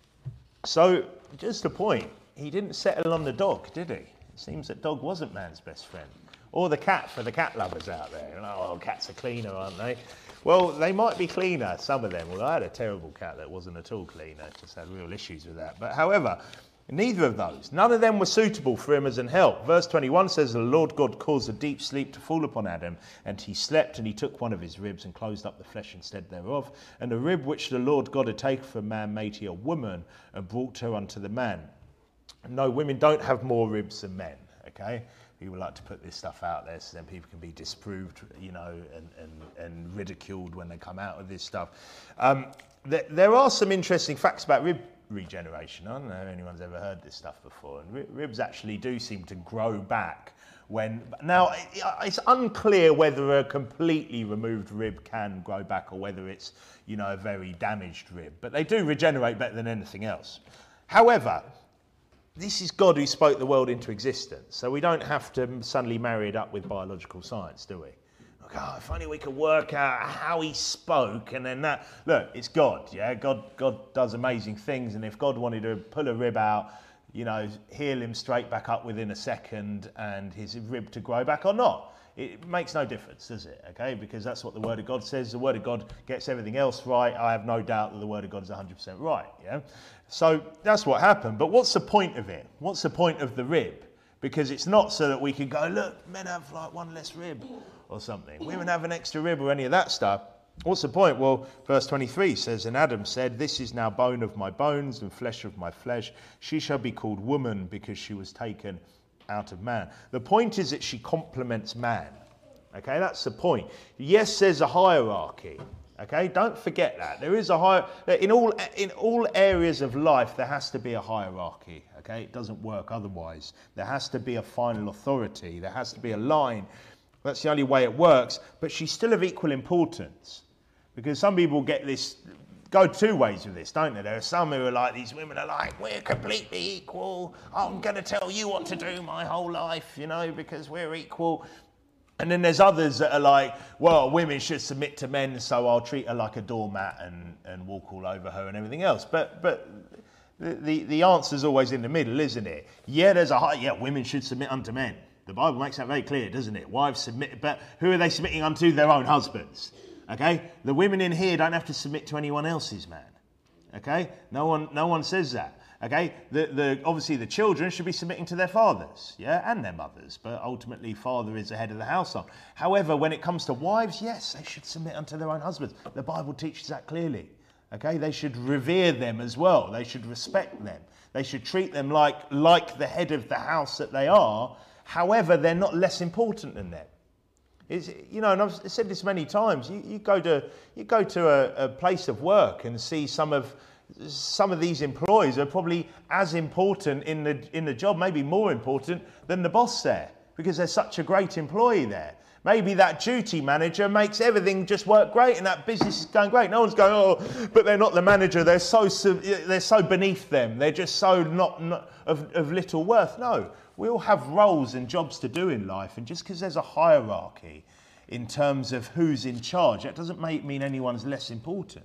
So, just a point, he didn't settle on the dog, did he? It seems that dog wasn't man's best friend. Or the cat, for the cat lovers out there. Oh, cats are cleaner, aren't they? Well, they might be cleaner, some of them. Well, I had a terrible cat that wasn't at all cleaner, just had real issues with that. But however, neither of those, none of them were suitable for him as an help. Verse twenty-one says, the Lord God caused a deep sleep to fall upon Adam, and he slept, and he took one of his ribs and closed up the flesh instead thereof. And the rib which the Lord God had taken from man made he a woman, and brought her unto the man. No, women don't have more ribs than men, okay? People like to put this stuff out there so then people can be disproved, you know, and, and, and ridiculed when they come out with this stuff. Um, there, there are some interesting facts about rib regeneration. I don't know if anyone's ever heard this stuff before. And ribs actually do seem to grow back when... Now, it's unclear whether a completely removed rib can grow back or whether it's, you know, a very damaged rib. But they do regenerate better than anything else. However, this is God who spoke the world into existence, so we don't have to suddenly marry it up with biological science, do we? Like, oh, if only we could work out how he spoke, and then that... Look, it's God, yeah? God, God does amazing things, and if God wanted to pull a rib out, you know, heal him straight back up within a second, and his rib to grow back or not, it makes no difference, does it? Okay, because that's what the Word of God says. The Word of God gets everything else right. I have no doubt that the Word of God is one hundred percent right, yeah? So that's what happened. But what's the point of it? What's the point of the rib? Because it's not so that we can go, look, men have like one less rib or something. Women have an extra rib or any of that stuff. What's the point? Well, verse twenty-three says, and Adam said, this is now bone of my bones and flesh of my flesh. She shall be called woman because she was taken out of man. The point is that she complements man. Okay, that's the point. Yes, there's a hierarchy. Okay, don't forget that. There is a high in all in all areas of life there has to be a hierarchy. Okay, it doesn't work otherwise. There has to be a final authority. There has to be a line. That's the only way it works. But she's still of equal importance. Because some people get this go two ways with this, don't they? There are some who are like, these women are like, we're completely equal. I'm going to tell you what to do my whole life, you know, because we're equal. And then there's others that are like, well, women should submit to men, so I'll treat her like a doormat and, and walk all over her and everything else. But but the, the, the answer's always in the middle, isn't it? Yeah, there's a high, yeah, women should submit unto men. The Bible makes that very clear, doesn't it? Wives submit, but who are they submitting unto? Their own husbands. Okay? The women in here don't have to submit to anyone else's man. Okay? No one no one says that. Okay? The the obviously the children should be submitting to their fathers, yeah, and their mothers, but ultimately father is the head of the household. However, when it comes to wives, yes, they should submit unto their own husbands. The Bible teaches that clearly. Okay? They should revere them as well. They should respect them. They should treat them like like the head of the house that they are. However, they're not less important than them. It's, you know, and I've said this many times. You, you go to you go to a, a place of work and see some of some of these employees are probably as important in the in the job, maybe more important than the boss there, because they're such a great employee there. Maybe that duty manager makes everything just work great, and that business is going great. No one's going, oh, but they're not the manager. They're so they're so beneath them. They're just so not, not of, of little worth. No. We all have roles and jobs to do in life, and just because there's a hierarchy in terms of who's in charge, that doesn't make, mean anyone's less important.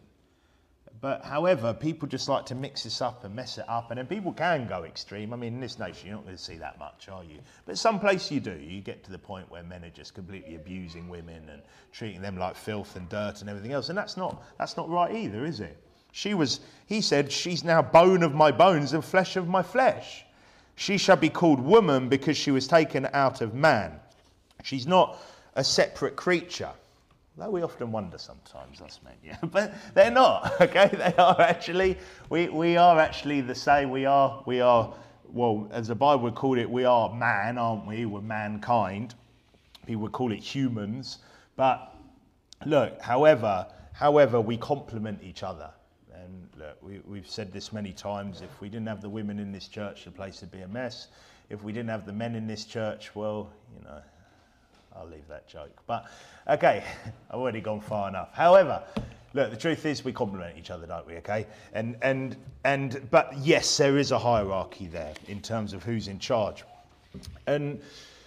But however, people just like to mix this up and mess it up, and then people can go extreme. I mean, in this nation, you're not going to see that much, are you? But some place you do. You get to the point where men are just completely abusing women and treating them like filth and dirt and everything else, and that's not that's not right either, is it? She was. He said, she's now bone of my bones and flesh of my flesh. She shall be called woman because she was taken out of man. She's not a separate creature. Though we often wonder sometimes, us men, yeah. But they're not, okay? They are actually, we, we are actually the same. We are, we are, well, as the Bible would call it, we are man, aren't we? We're mankind. People would call it humans. But look, however, however, we complement each other. And look, we, we've said this many times, if we didn't have the women in this church, the place would be a mess. If we didn't have the men in this church, well, you know, I'll leave that joke. But, okay, I've already gone far enough. However, look, the truth is we complement each other, don't we, okay? And, and, and, but yes, there is a hierarchy there in terms of who's in charge. And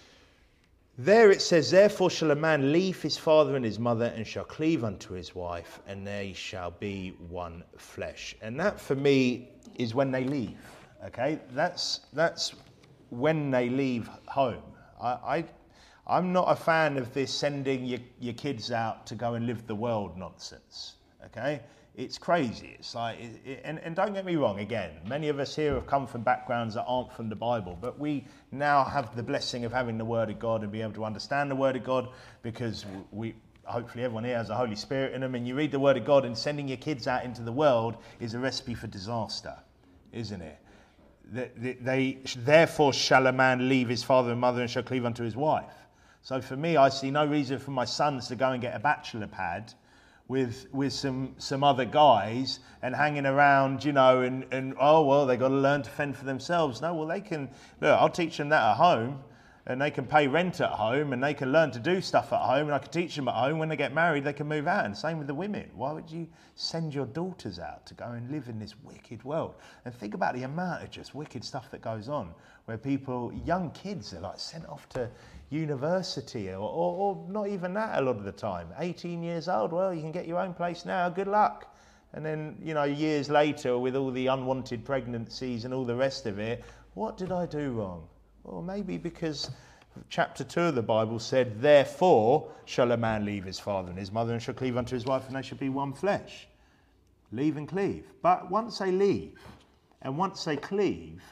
there it says, therefore shall a man leave his father and his mother and shall cleave unto his wife, and they shall be one flesh. And that for me is when they leave, okay? That's, that's when they leave home. I, I I'm not a fan of this sending your, your kids out to go and live the world nonsense, okay? It's crazy. It's like, it, it, and, and don't get me wrong, again, many of us here have come from backgrounds that aren't from the Bible, but we now have the blessing of having the Word of God and be able to understand the Word of God, because we, hopefully everyone here has the Holy Spirit in them, and you read the Word of God, and sending your kids out into the world is a recipe for disaster, isn't it? They, they, therefore shall a man leave his father and mother and shall cleave unto his wife. So for me, I see no reason for my sons to go and get a bachelor pad with with some some other guys and hanging around, you know, and, and oh, well, they got to learn to fend for themselves. No, well, they can, look, I'll teach them that at home, and they can pay rent at home, and they can learn to do stuff at home, and I can teach them at home. When they get married, they can move out, and same with the women. Why would you send your daughters out to go and live in this wicked world? And think about the amount of just wicked stuff that goes on, where people, young kids, are like sent off to university, or, or, or not even that a lot of the time. eighteen years old, well, you can get your own place now, good luck. And then, you know, years later, with all the unwanted pregnancies and all the rest of it, what did I do wrong? Well, maybe because chapter two of the Bible said, therefore shall a man leave his father and his mother and shall cleave unto his wife, and they shall be one flesh. Leave and cleave. But once they leave and once they cleave,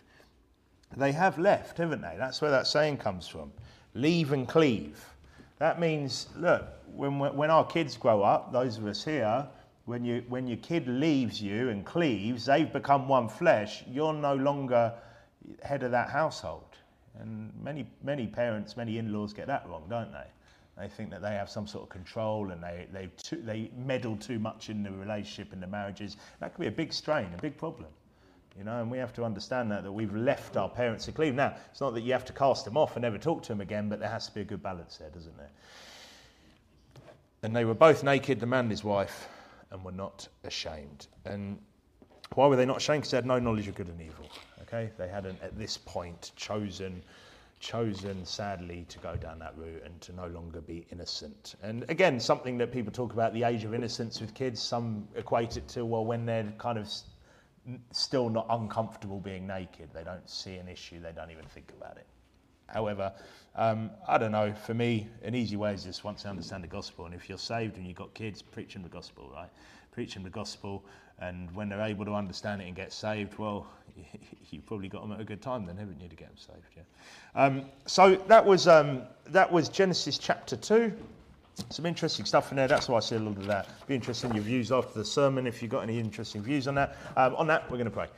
they have left, haven't they? That's where that saying comes from. Leave and cleave. That means, look, when when our kids grow up, those of us here, when you when your kid leaves you and cleaves, they've become one flesh. You're no longer head of that household. And many many parents, many in-laws get that wrong, don't they? They think that they have some sort of control, and they they too, they meddle too much in the relationship and the marriages. That could be a big strain, a big problem. You know, and we have to understand that, that we've left our parents to cleave. Now, it's not that you have to cast them off and never talk to them again, but there has to be a good balance there, doesn't there? And they were both naked, the man and his wife, and were not ashamed. And why were they not ashamed? Because they had no knowledge of good and evil. Okay, they hadn't at this point chosen, chosen sadly to go down that route and to no longer be innocent. And again, something that people talk about, the age of innocence with kids. Some equate it to, well, when they're kind of still not uncomfortable being naked, they don't see an issue, they don't even think about it. However, um, I don't know, for me, an easy way is just once they understand the gospel, and if you're saved and you've got kids, preach them the gospel, right? Preach them the gospel, and when they're able to understand it and get saved, well, you've probably got them at a good time then, haven't you, to get them saved, yeah? Um, so that was um, that was Genesis chapter two. Some interesting stuff in there. That's why I see a lot of that. Be interested in your views after the sermon, if you've got any interesting views on that. Um, on that, we're going to pray.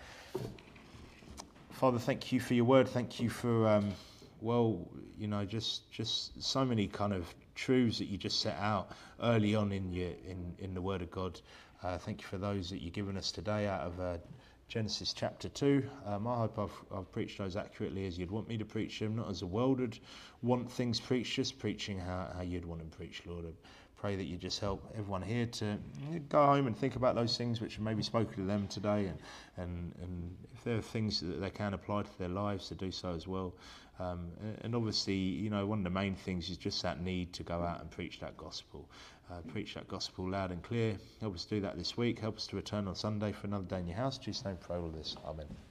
Father, thank you for your word. Thank you for, um, well, you know, just just so many kind of truths that you just set out early on in your in, in the word of God. Uh, thank you for those that you've given us today out of uh, Genesis chapter two. Um, I hope I've, I've preached those accurately as you'd want me to preach them, not as the world would want things preached, just preaching how, how you'd want them preached, Lord. I pray that you just help everyone here to go home and think about those things which maybe spoken to them today, and, and, and if there are things that they can apply to their lives, to do so as well. Um, and obviously, you know, one of the main things is just that need to go out and preach that gospel. Uh, preach that gospel loud and clear. Help us do that this week. Help us to return on Sunday for another day in your house. In Jesus' name, pray all this. Amen.